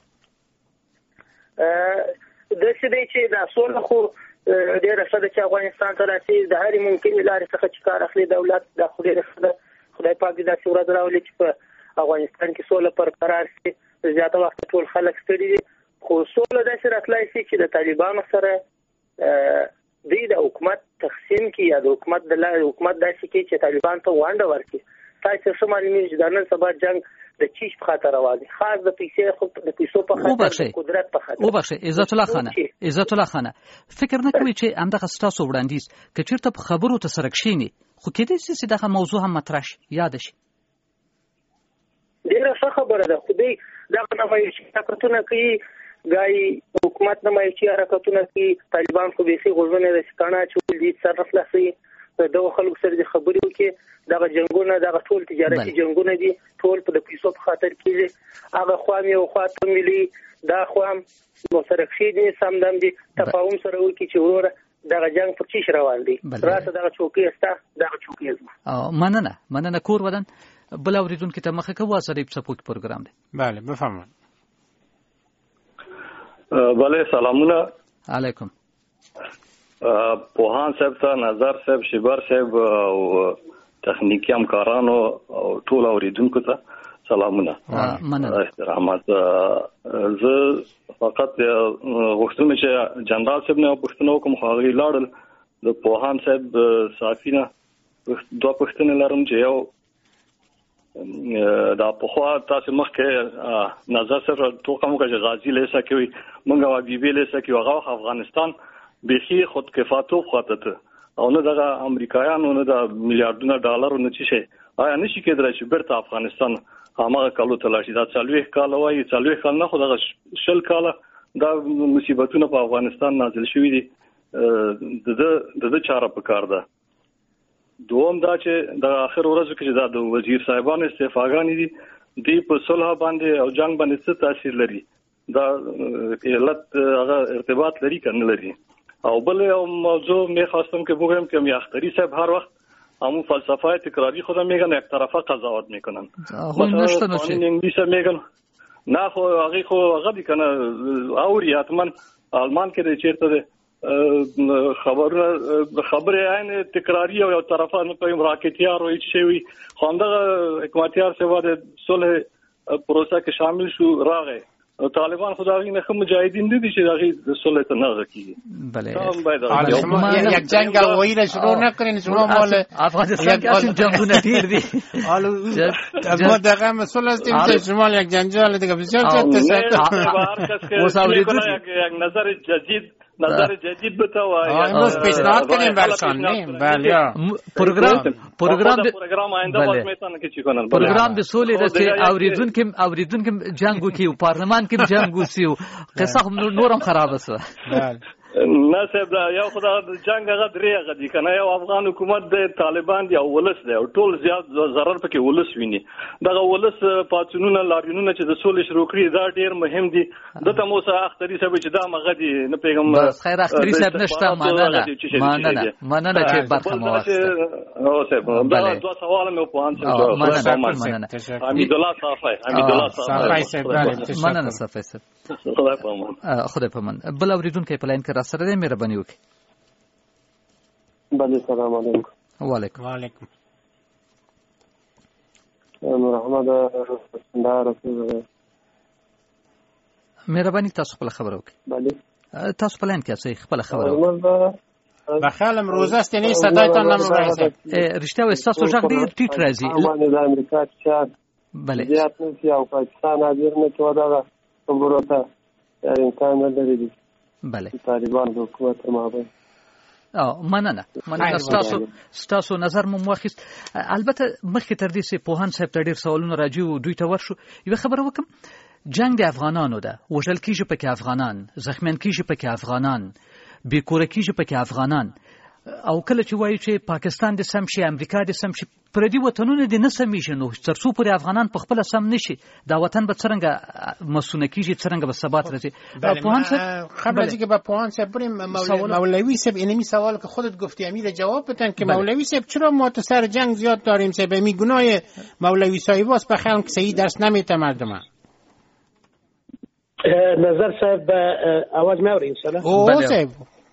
د څه دی چې د سولې خو ډېر څه د افغانستان ته راځي د هرې ممکنې لارې څخه چې کار اخلي دولت د خدای پاک داسې ورځ راولي چې په افغانستان کې سوله برقرار شي. زیاته وخت ټول خلک ستړي دي خو سوله داسې راتلای شي چې د طالبانو سره دوی د حکومت تقسیم کی یا د حکومت داسې کې چې طالبان ته وانډه ورکړي. تاسو څه معلومه چې د نن سبا جنگ د چیش په خاطر راوځي، خاص د پیسو په خاطر، قدرت په خاطر. او بخښه عزت الله خانه فکر نه کوي چې همدغه ستاسو وړاندیز که چیرته په خبرو ته سره کښینی خو کېدای شي چې دغه موضوع هم مطرح شي یاد شي؟ ډېره ښه خبره ده. خو دوی دغه نمایشي حرکتونه کوي، ګای حکومت نمایشي حرکتونه کوي. طالبان خو بیخي غوږونه د سکانه چول دي سر خلاصي دغه خلکو سره د خبرې وکړي. دغه جنگونه دغه ټول تجارتي جنگونه دي، ټول په د پیسو په خاطر کېږي. هغه خو هم یو خاطر ملي دا خو هم سره کښې دي سمدم دي تفاهم سره وکړي چې وروره دغه جنگ په چیش روان دی. راته دغه چوکۍ استه دغه چوکۍ زما مننه کور ودان. بل اوریدونکو ته مخه کوو. ازادي څپو کې پروګرام دی. بله بفرمایئ. بله سلامونه علیکم. پوهان صاحب ته نظر صاحب شیبر صاحب او تخنیکی همکارانو او ټول اوریدونکو ته سلامونه. مننه. احترامات. زه فقط غوښتم چې جنرال صاحب نه پوښتنه وکم خو هغه لاړل. د پوهان صاحب صافینه دوه پوښتنې لرم چې یو دا په خوا تاسو مخکې نظر سره توقع مو چې غازی لیسا کوي مونږه وا بي بي لیسا کوي هغه افغانستان بيخي خود کفاتو خاطر او نه د امریکایانو نه د میلیارډونو ډالر نه شي آیا نشي کېدای چې برته افغانستان هغه کالو تلاشي دا 40 کال وایي 40 کال نه خو د 10 کال دا مصیبتونه په افغانستان نازل شوې دي د چاره په کار ده دوم دا چې د اخر ورځو کې دا د وزیر صاحبانو استعفاګانې دي په صلح باندې او جنگ باندې څه تاثیر لري دا علت هغه ارتباط لري کنه لري او بل یو موضوع مې خواستم که بگم که میاختری صاحب هر وقت همون فلسفه تکراری خودم میگن یک طرفه قضاوت میکنن مثلا قانون انگلیس میگن نه خو هغه دی کنه اوری حتما آلمان کې د چیرته ده خبره عین تکراری او طرفه نه کوم راکټیار وایي چې خوانده حکومتیار سوا د صلح پروسه کې شامل شو راغی طالبان خدای نه مجاهدین دي چې دغه صلح ته نه غکیږي بله یک جنگ وایي را شروع نکنین شما مال افغانستان کې اصلا جنگونه ډیر دي ما دغه مسئول هستیم که شما یک جنجال دیگه بسیار یک نظر جدید بتاوه امروز پیشنهاد کنیم برشان نیم بله پروگرام آینده باز میتونه که چی کنن پروگرام د سولې د اوریدونکو جنگو کې او پارلمان کې جنگو سیو قصه نورم خراب وسه نه صاحب دا یو خدای جنگ هغه درې هغه دي کنه یو افغان حکومت د طالبان دی او ولس دی او ټول زیات ضرر پکې ولس ویني دغه ولس پاتونونه لاریونونه چې د سولې شروع کړی دا ډیر مهم دي دته موسی اختری صاحب چې دا مغه دي نه پیغام بس خیر اختری صاحب نشته مننه چې برخه مو واسطه او صاحب دا دوه سوال مې په انځ حمید الله صافی مننه صافی خدای په من بل اوریدونکو په لاین کې را سره دې مهرباني وکړي بله سلام علیکم وعلیکم محمد رسول مهرباني تاسو خپل خبره وکړي بله تاسو په لاین کې څه خپل خبره وکړي بخالم روزه است نه صدایتان نمو رښتیا و تاسو ځکه ډیر ټیټ راځي د امریکا چې بله زیات نه او پاکستان حاضر نه کېودا خبرته امکان نه لري بله طالبان د حکومت مابین مننه ستاسو نظر مو واخیست البته مخکې تر دې چې پوهان صاحب ته ډیر سوالونه راځي او دوی ته ورشو یو خبره وکم جنگ د افغانانو ده وژل کیږي پکې افغانان زخمیان کیږي پکې افغانان بیکوره کیږي پکې افغانان او کله چې وایي چې پاکستان د سم شي امریکا د سم شي پردي وطنونه د نه سمېږي نو ترڅو پورې افغانان په خپل سم نشي دا وطن به څنګه مسونه کیږي څنګه به ثبات راځي پوهان صاحب قبل از اینکه با پوهان صاحب بریم مولوی صاحب اینمی سوال که خودت گفتی امیر جواب بدن که مولوی صاحب چرا ما تو سر جنگ زیاد داریم صاحب می گناه مولوی صاحب واسه بخیرم که صحیح درس نمیته مردم نظر صاحب آواز میورین سلام او صاحب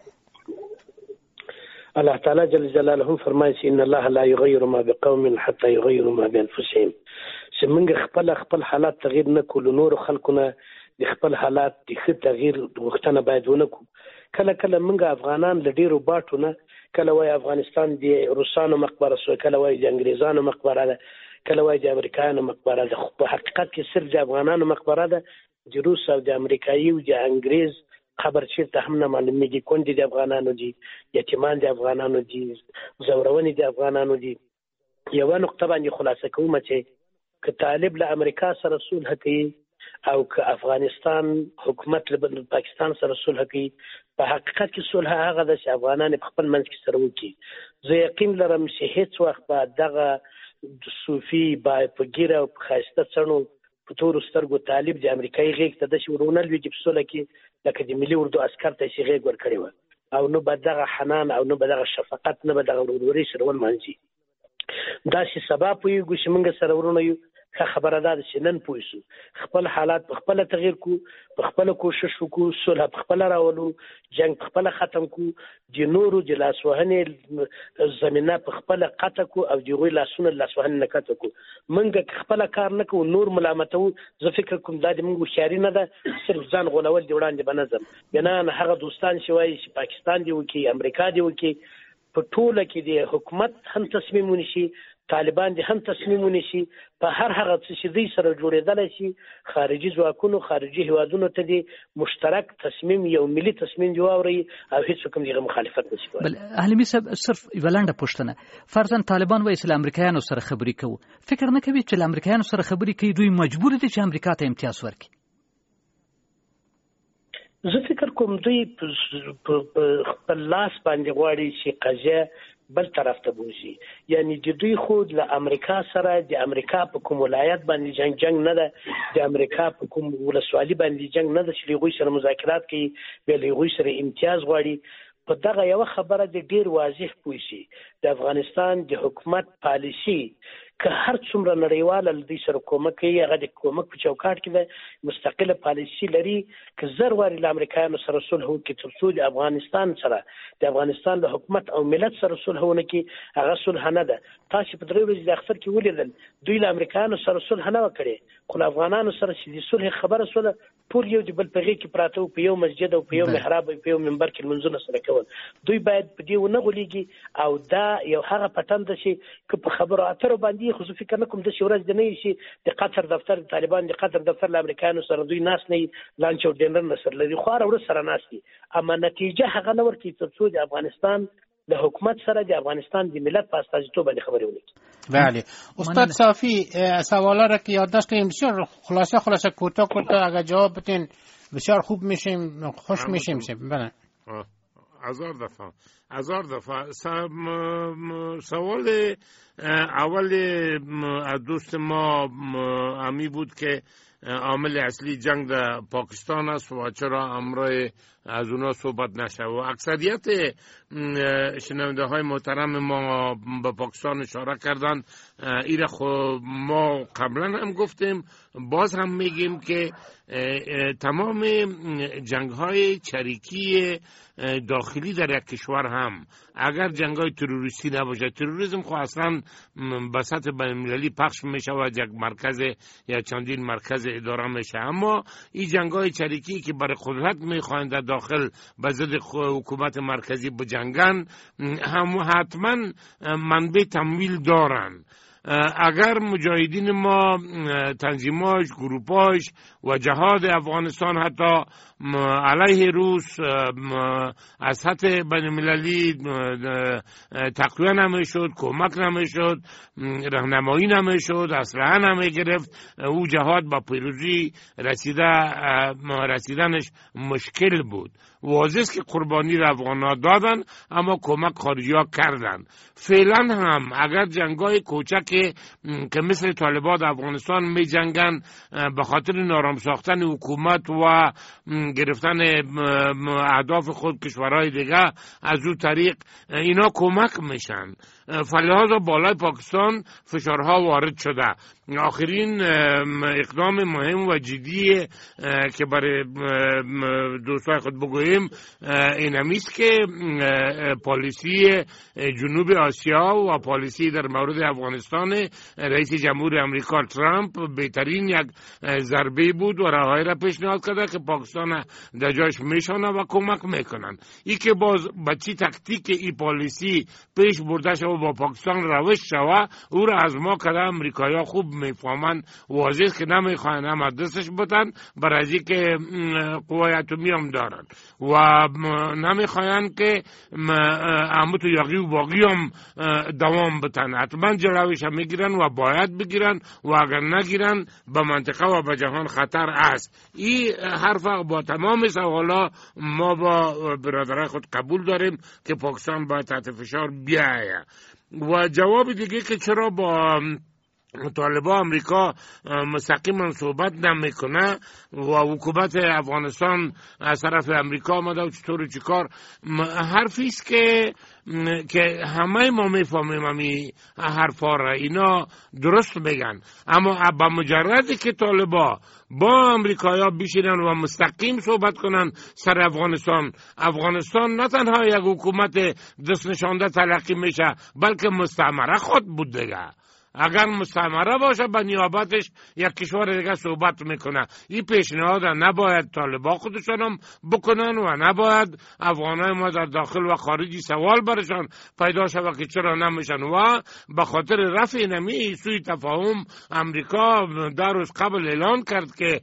الله تعالی جل جلاله فرمایي چې ان الله لا يغير ما بقوم حتى يغيروا ما بانفسهم چې موږ خپل حالات تغییر نه کولو نور خلکونه د خپل حالات د ښه تغییر غوښتنه باید ونه کړو کله موږ افغانان له ډیرو باټونه کله وای افغانستان د روسانو مقبره سو کله وای د انګریزانو مقبره ده کله وای د امریکایانو مقبره ده خو په حقیقت کې صرف د افغانانو مقبره ده د روس او د امریکایي او د انګریز خبر چیرته هم نه معلومیږي کونډې د افغانانو دي یتیمان د افغانانو دي زورونې د افغانانو دي یوه نقطه باندې خلاصه کوم چې که طالب له امریکا سره صلح کوي او که افغانستان حکومت له پاکستان سره صلح کوي په حقیقت کې صلح هغه ده چې افغانان په خپل منځ کې سره وکړي زه یقین لرم چې هیڅ وخت به دغه صوفي په ګیره او په ښایسته څڼو په تورو سترګو طالب د امریکایي غېږ ته داسې ورونه لویږي په صلح کې لکه د ملي اردو عسکر ته چې غېږ ورکړې وه او نه به دغه حنان او نه به دغه شفقت نه به دغه ورورۍ سره ولمانځي داسې سبا پوهېږو چې موږ سره ورونه یو ښه خبره ده چې نن پوه شو خپل حالات په خپله تغییر کو په خپله کوشش وکړو صلح په خپله راولو جنګ په خپله ختم کو د نورو د لاسوهنې زمینه په خپله قطع کو او د هغوی لاسونه د لاسوهنې نه قطع کو موږ که خپله کار نه کوو نور ملامتوو زه فکر کوم دا د موږ هوښیاري نه ده صرف ځان غولول د وړاندې به نظم بنان هغه دوستان چې وایي چې پاکستان دې وکړي امریکا دې وکړي په ټوله کې د حکومت هم تصمیم ونیسي طالبان دې هم تصمیم ونیسي په هر هغه څه چې دوی سره جوړېدلی شي خارجي ځواکونو خارجي هیوادونو ته دې مشترک تصمیم یو ملي تصمیم دی واوري او هیڅوک هم دغه مخالفت نشي کولی. بل حلیمي صاحب صرف یوه لنډه پوښتنه، فرضاً طالبان وایي چې له امریکایانو سره خبرې کوو، فکر نه کوي چې له امریکایانو سره خبرې کوي دوی مجبور دي چې امریکا ته امتیاز ورکړي؟ زه فکر کوم دوی په خپل لاس باندې غواړي چې قضیه بل طرف ته بوزي. یعنی د دوی خود له امریکا سره د امریکا په کوم ولایت باندې جنگ نه ده، د امریکا په کوم ولسوالي باندې جنگ نه ده چې هغوی سره مذاکرات کوي بیا له هغوی سره امتیاز غواړي. په دغه یوه خبره د ډیر واضح پوه شي د افغانستان د حکومت پالیسي که هر څومره نړیواله له دوی سره کومک کوي هغه د کومک په چوکاټ کې د مستقله پالیسي لري که زر وارې له امریکایانو سره صلح وکړي تر څو د افغانستان سره د افغانستان له حکومت او ملت سره صلح ونه کړي هغه صلح نه ده. تاسو په درې ورځې د اختر کې ولیدل دوی له امریکایانو سره صلح نه وکړي خو له افغانانو سره چې د صلح خبره سوله ټول یو د بل په غېږ کې پراته وو، په یو مسجد او په یو محراب او په یو منبر کې لمونځونه سره کول. دوی باید په دې ونه غولېږي او دا یو هغه پټن ده چې که په خبرو اترو باندې خو زه فکر نه کوم داسې ورځ د نه وي چې د قطر دفتر د طالبان د قطر دفتر له امریکایانو سره دوی ناست نه وي لانچ او ډینر نه سره لري خو هره ورځ سره ناست دي، اما نتیجه هغه نه ورکوي تر څو د افغانستان د حکومت سره د افغانستان د ملت په استازیتوب باندې خبرې ونکړي. بله استاد صافی سوالا را که یادداشت کنیم بسیار خلاصه کوتاه اگر جواب بدین بسیار خوب میشیم خوش میشیم. بله هزار دفعه سوال اول دوست ما امی بود که عامل اصلی جنگ در پاکستان است و چرا امرای از اونا صحبت نشه و اکثریت شنونده های محترم ما به پاکستان اشاره کردن. ایره خب ما قبلا هم گفتیم باز هم میگیم که تمام جنگ های چریکی داخلی در یک کشور هم اگر جنگ های تروریستی نباشه، تروریسم خب اصلا به سطح بین‌المللی پخش میشه و یک مرکز یا چندین مرکز اداره میشه، اما این جنگ های چریکی که برای قدرت میخواهند در داخل به ضد حکومت مرکزی بجنگن هم حتما منبع تمویل دارن. اگر مجاهدین ما تنظیماش گروپاش و جهاد افغانستان حتی علیه روس از سطح بین‌المللی تقویه نمیشد، کمک نمیشد، راهنمایی نمیشد، اسلحه نمیگرفت، او جهاد با پیروزی رسیدنش مشکل بود. واضح است که قربانی را افغان‌ها دادن اما کمک خارجی‌ها کردن. فعلا هم اگر جنگای کوچک که مثل طالبان افغانستان می جنگن به خاطر نارام ساختن حکومت و گرفتن اهداف خود کشورهای دیگه از او طریق اینا کمک میشن، فلحاظا بالای پاکستان فشارها وارد شده. آخرین اقدام مهم و جدی که برای دوستای خود بگوییم اینمیست که پالیسی جنوب آسیا و پالیسی در مورد افغانستان رئیس جمهور امریکا ترامپ بهترین یک ضربه بود و راههایی را پیشنهاد کرده که پاکستان در جاش میشانه و کمک میکنن. ای که باز بچی تکتیک ای پالیسی پیش برده شده و با پاکستان روش شده او را از ما کرده امریکایی خوب میفهمن، واضح که نمیخواین هم دستش بتن برای که قوای اتمی هم دارن و نمیخواین که امو تو یقی و باقی هم دوام بتن. حتما جلوش هم میگیرن و باید بگیرن و اگر نگیرن به منطقه و به جهان خطر است. این حرف با تمام سوالا ما با برادرای خود قبول داریم که پاکستان باید تحت فشار بیایه. و جواب دیگه که چرا با طالبان امریکا مستقیما صحبت نمیکنه و حکومت افغانستان از طرف امریکا آمده و چطور و چیکار، حرفی است که همه ما میفهمیم همین حرفا را، اینا درست میگن، اما با مجردی که طالبان با امریکایا بشینن و مستقیم صحبت کنن سر افغانستان نه تنها یک حکومت دست نشانده تلقی میشه بلکه مستعمره خود بود دیگه. اگر مستعمره باشه به نیابتش یک کشور دیگه صحبت میکنه. این پیشنهاد نباید طالبان خودشان هم بکنن و نباید افغانای ما در داخل و خارجی سوال برشان پیدا شود که چرا نمیشن. و به خاطر رفع نمی سوی تفاهم امریکا در روز قبل اعلان کرد که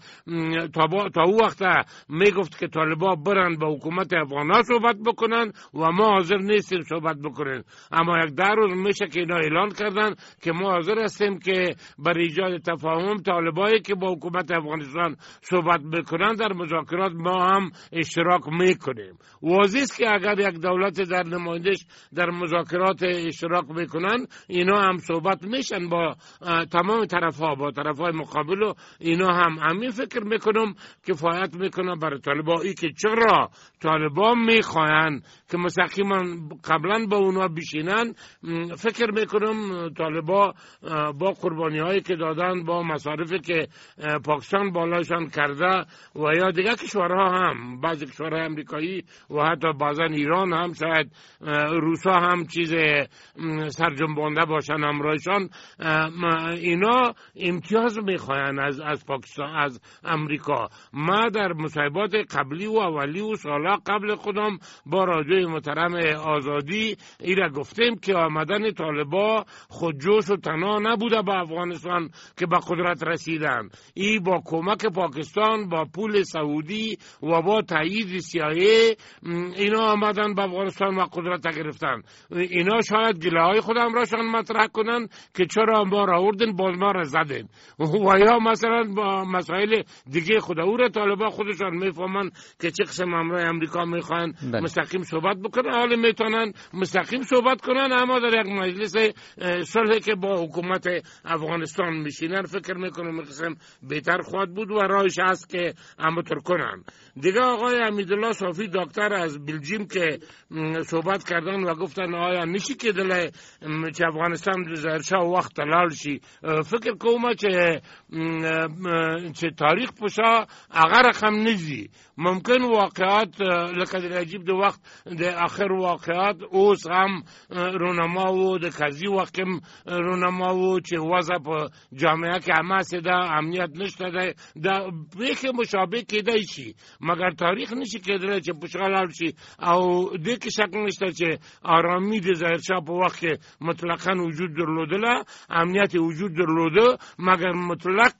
تا او وقت میگفت که طالبان برن به حکومت افغانا صحبت بکنن و ما حاضر نیستیم صحبت بکنن. اما یک در روز میشه که اینا اعلان کردن که ما حاضر هستیم که برای ایجاد تفاهم طالبایی که با حکومت افغانستان صحبت بکنن در مذاکرات ما هم اشتراک میکنیم. واضح است که اگر یک دولت در نمایندش در مذاکرات اشتراک میکنن اینا هم صحبت میشن با تمام طرفها، با طرفهای مقابل و اینا هم همین فکر میکنم کفایت میکنه برای طالبایی که چرا طالبان میخواین که مستقیما قبلا با اونا بشینن. فکر میکنم طالبان با قربانی هایی که دادن، با مصارفی که پاکستان بالایشان کرده و یا دیگه کشورها هم، بعضی کشورهای امریکایی و حتی بعضا ایران هم، شاید روسا هم چیز سرجنبانده باشن همراهشان، اینا امتیاز میخواین از پاکستان، از امریکا. ما در مصاحبات قبلی و اولی و سالا قبل خودم با رادیوی محترم آزادی ایرا گفتیم که آمدن طالبان خودجوش و تنها نبوده به افغانستان که به قدرت رسیدن. ای با کمک پاکستان، با پول سعودی و با تایید CIA اینا آمدن به افغانستان و قدرت گرفتن. اینا شاید گله‌های خودم راشان مطرح کنن که چرا ما را آوردن باز ما را زدن، و یا مثلا با مسائل دیگه خود او را طالبان خودشان میفهمن که چه قسم امرای امریکا میخوان مستقیم صحبت بکنن. حالا میتونن مستقیم صحبت کنن، اما در یک مجلس صلح که با حکومت افغانستان میشینن فکر میکنم قسم بهتر خواهد بود و راهش هست که امر کنن. دیگه آقای امیدالله صافی دکتر از بلژیم که صحبت کردن و گفتن آیا نشی که دل چه افغانستان زرشا وقت لال شي. فکر کوم چې تاریخ پوشا هغه رقم نزي. ممکن واقعات لکه د عجیب د وخت د اخر واقعات اوس هم رونما وو، د قضیې وخت هم رونما وو چې وضع په جامعه کې حماسه ده، امنیت نشته ده، د پیښې مشابه کېدای شي، مګر تاریخ نشي کېدلی چې پوشا لاړ شي. او دې کې شک نشته چې آرامي د ظاهرشاه په وخت کې مطلقاً وجود درلودله، امنیت وجود درلوده، مګر مطلق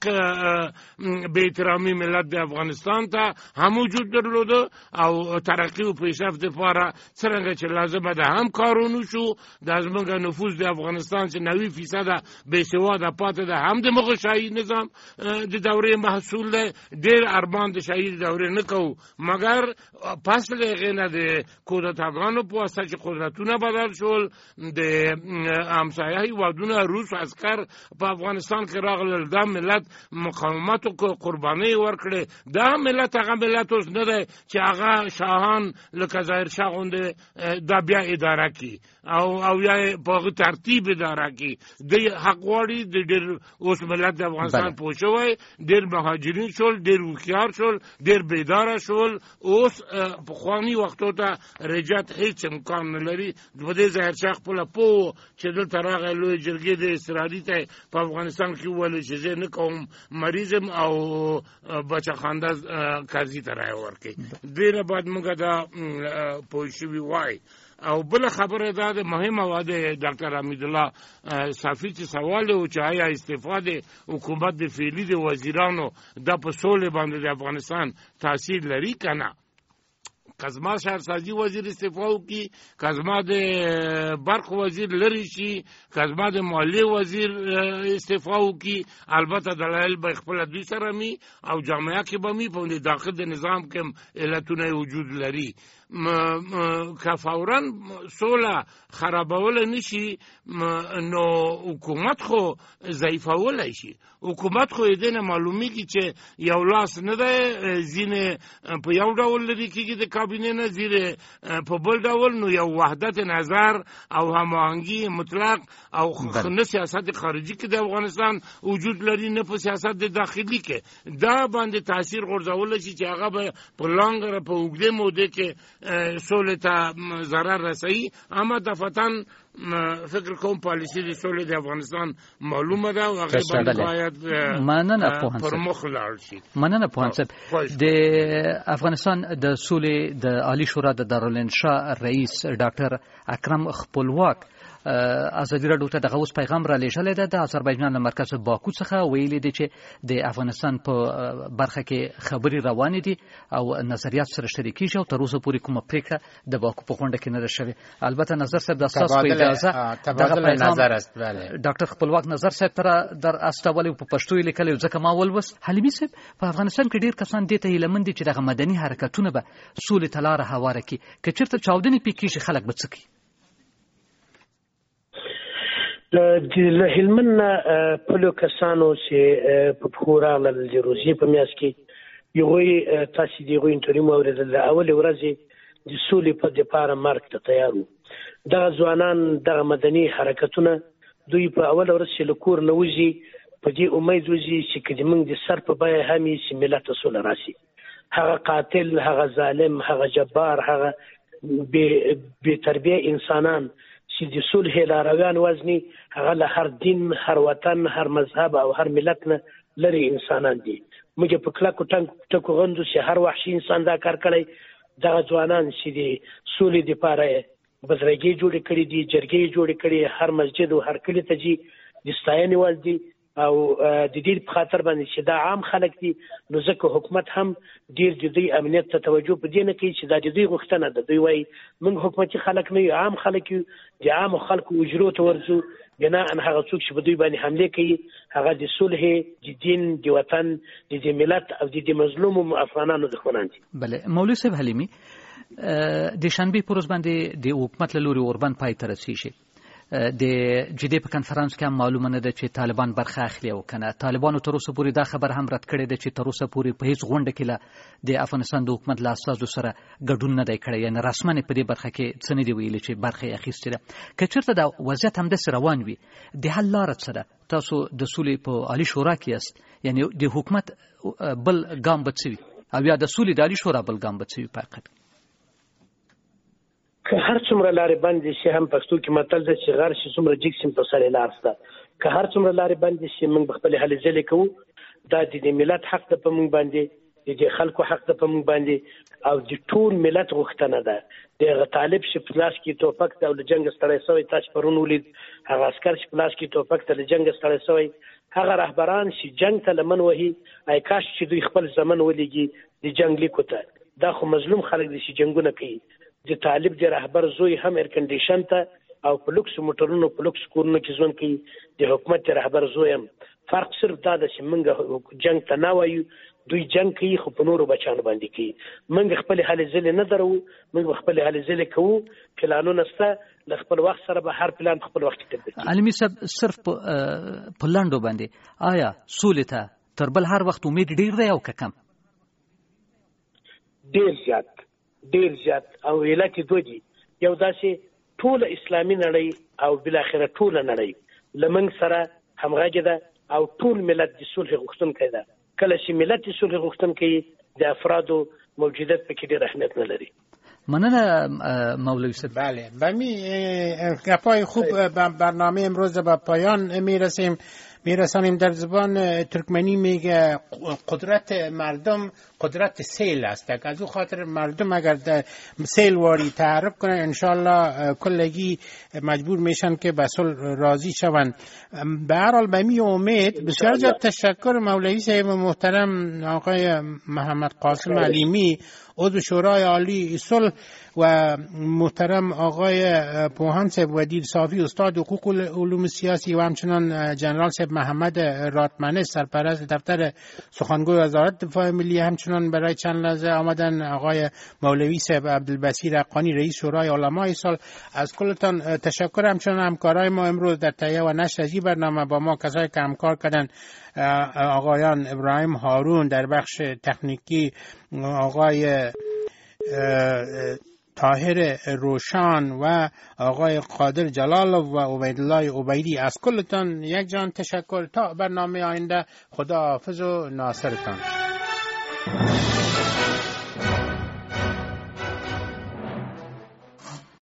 به احترامی ملت د افغانستان ته هم وجود درلوده او ترقی و پیشرفت لپاره څرنګه چې لازمه ده هم کارونه شو. د زموږ نفوذ د افغانستان چې 90% بې سواده پاتې ده، هم د مغول شاهي نظام د دورې محصول ده. ډېر ارمان د شاهي دورې نه کوو، مګر پس له هغې نه د کودتاګانو په واسطه چې قدرتونه بدل شول، د همسایه هېوادونه روس عسکر په افغانستان کې راغلل، دا ملت مقاومت وکړ، قربانۍ ورکړې. دا ملت هغه ملت اوس نه دی چې هغه شاهان لکه ظاهرشاه غوندې دا بیا اداره کړي او یا په هغه ترتیب اداره کړي. دی حق غواړي د ډېر اوس ملت د افغانستان پوه شوی، ډېر مهاجرین شول، ډېر هوښیار شول، ډېر بیداره شول. اوس پخواني وختو ته رجعت هیڅ امکان نه لري. په دې ظاهرشاه خپله پوه چې دلته راغی لویې جرګې د استرادي ته په افغانستان کې وویل چې زه نه کوم مریضم او بچه‌خانده قاضي ته رایه ورکړي. دې نه باید موږ دا پوه شوي وای. او بل خبره دا د مهمه وه د ډاکټر حمیدالله صافي چې سوال و چې آیا استعفا د حکومت د فعلي د وزیرانو دا په سولې باندې د افغانستان تاثیر لري که نه. کزما شهرسازي وزیر استعفا وکړي، کزما د برق وزیر لري شي، کزما د مالیې وزیر استعفا وکړي. البته دلایل به خپله دوی سره می او جامعه کې به می په داخل د نظام کې علتونه وجود لري. که فورا سوله خرابوله نشي نو حکومت خو ضعیفولی شي. حکومت خو یې دې نه معلومیږي چې یو لاس نه دی، ځینې په یو ډول لري کېږي د کابینې نه، ځینې په بل ډول. نو یو وحدت نظر او هماهنګي مطلق او نه سیاست خارجي کې د افغانستان وجود لري، نه په سیاست د داخلي کې. دا باندې تاثیر غورځولی شي چې هغه به په لانګه په اوږدې مودې کې سولې ته ضرر رسوي. اما دفتن فکر کوم پالیسی د سولې د افغانستان معلومه ده او هغه باید پر مخ لاړ شي. مننه پوهنصب. د افغانستان د سولې د عالی شورا د دارالانشا رئیس ډاکټر اکرم خپلواک ازادي راډیو ته دغه اوس پیغام را لېږلی دی. د آذربایجان له مرکز باکو څخه ویلي دی چې د افغانستان په برخه کې خبرې روانې دي او نظریات سره شریکېږي او تر اوسه پورې کومه پرېکړه د باکو په غونډه کې نه ده شوې. البته نظر صاحب د ستاسو په اجازه دغه پیغام ډاکټر خپلواک نظر صاحب ته در استولی په پښتو یې لیکلی ځکه ما ولوست. حلیمي صاحب په افغانستان کې ډېر کسان دې ته هیله مند دي چې دغه مدني حرکتونه به سولې ته لاره هواره کړي. که چېرته چاودنې پې کېږي خلک به څه کوي؟ د هلمند نه پلو کسانو چې په پښو راغلل د روسیې په میاشت کې هغوی تاسې د هغوی انټرویو مو اورېدل د اولې ورځې د سولې په دپاره مرګ ته تیار وو. دغه ځوانان دغه مدني حرکتونه دوی په اوله ورځ چې له کور نه وځي په دې امید وځي چې که زموږ د سر په بیه هم یې چې ملت ته سوله راشي. هغه قاتل، هغه ظالم، هغه جبار، هغه بې تربیه انسانان چې د صلح لارویان وزني هغه له هر دین، هر وطن، هر مذهب او هر ملت نه لري انسانان دي. موږ په کلکو ټکو غندو چې هر وحشي انسان دا کار کړی. دغه ځوانان چې د سولې دپاره بدرګۍ جوړې کړي دي، جرګې جوړې کړي، هر مسجد او هر کلي ته ځي، د ستاینې وړ دي او د دې په خاطر باندې چې دا عام خلک دي. نو ځکه حکومت هم ډېر د دوی امنیت ته توجه په دې نه کوي چې دا د دوی غوښتنه ده. دوی وایي موږ حکومتي خلک نه یو، عام خلک یو، د عامو خلکو اجرو ته ورځو. بنا ان هغه څوک چې په دوی باندې حمله کوي هغه د صلح، د دین، د وطن، د ملت او د مظلومو افغانانو دښمنان دي. بله مولوي صاحب حلیمي، د شنبې په ورځ باندې د حکومت له لوري اوربند پای ته رسیږي. د جدې په کنفرانس کې هم معلومه نه ده چې طالبان برخه اخلي او کنه. طالبانو تر اوسه پورې دا خبر هم رد کړی ده چې تر اوسه پورې په هیڅ غونډه کې د افغانستان د حکومت له استازو سره ګډون نه دی کړی، یعنې رسما په دې برخه کې څه نه دي ویلي چې برخه یې اخیستې ده. که چېرته دا وضعیت همداسې روان وي د حل لاره څه ده؟ تاسو د سولې په عالي شورا کې یاست، یعنې د حکومت بل ګام به څه وي او یا د سولې د عالي شورا بل ګام به څه وي په حقیقت؟ که هر څومره لارې بندې شي، هم پښتو کې متل ده چې غر شي څومره جګ شي په سر یې لار شته. که هر څومره لارې بندې شي موږ به خپلې هلې ځلې کوو. دا د ملت حق ده په موږ باندې، د خلکو حق ده په موږ باندې او د ټول ملت غوښتنه ده. د هغه طالب چې په لاس کې توپک ده او له جنګ ستړی شوی، تاسو پرون ولید هغه عسکر چې په لاس کې توپک ده له جنګ ستړی شوی، هغه رهبران چې جنګ ته لمن وهي، ای کاش چې دوی خپل زمن ولېږي د جنګ لیکو ته. دا خو مظلوم خلک دي چې جنګونه کوي. د طالب د رهبر زوی هم ایر کنډیشن ته او په لوکس موټرونو په لوکس کورونو کې ژوند کوي. د حکومت د رهبر زوی هم. فرق صرف دا ده چې موږ جنګ ته نه وایو، دوی جنګ کوي خو په نورو بچانو باندې کوي. موږ خپلې هلې ځلې نه درو، موږ خپلې هلې ځلې کوو. پلانونه شته، له خپل وخت سره به هر پلان په خپل وخت کې تطبیق کړي. علمي صاحب صرف په لنډو باندې آیا سولې ته تر بل هر وخت امید ډېر دی او که کم؟ ډېر زیات او علت دوه دي. یو داسې ټوله اسلامي نړۍ او بالاخره ټوله نړۍ له موږ سره همغږې ده او ټول ملت د صلح غوښتونکی ده. کله چې ملت د صلح غوښتونکی د افرادو موجودیت پکې ډېر اهمیت نه لري. مننه مولوی صاحب. بله بمی گپای خوب برنامه امروز به پایان میرسانیم. در زبان ترکمنی میگه قدرت مردم قدرت سیل است. از او خاطر مردم اگر در سیل واری تعرف کنن انشالله کلگی مجبور میشن که به صلح راضی شوند. به هر حال به می امید بسیار زیاد تشکر مولوی صاحب محترم آقای محمد قاسم علیمی عضو شورای عالی صلح و محترم آقای پوهان صاحب ودیر صافی استاد حقوق علوم سیاسی و همچنان جنرال صاحب محمد راتمنش سرپرست دفتر سخنگوی وزارت دفاع ملی همچنان برای چند لحظه آمدن. آقای مولوی صاحب عبدالبصیر حقانی رئیس شورای علمای صلح. از کلتان تشکر. همچنان همکارای ما امروز در تهیه و نشر از این برنامه با ما کسایی که همکار کردن، آقایان ابراهیم هارون در بخش تکنیکی، آقای طاهر روشان و آقای قادر جلالov و عبیدالله عبیدی. از کلتان یک جان تشکر. تا برنامه آینده خداحافظ و ناصرتان.